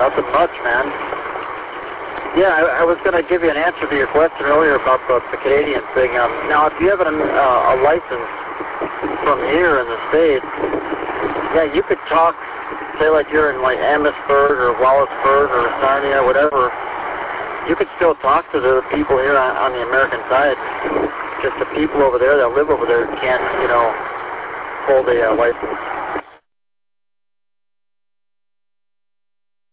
Nothing much, man. Yeah, I was going to give you an answer to your question earlier about the Canadian thing. Now, if you have a license from here in the States, yeah, you could talk, say like you're in like Amherstburg or Wallaceburg or Sarnia, whatever. You could still talk to the people here on the American side. Just the people over there that live over there can't, hold a license.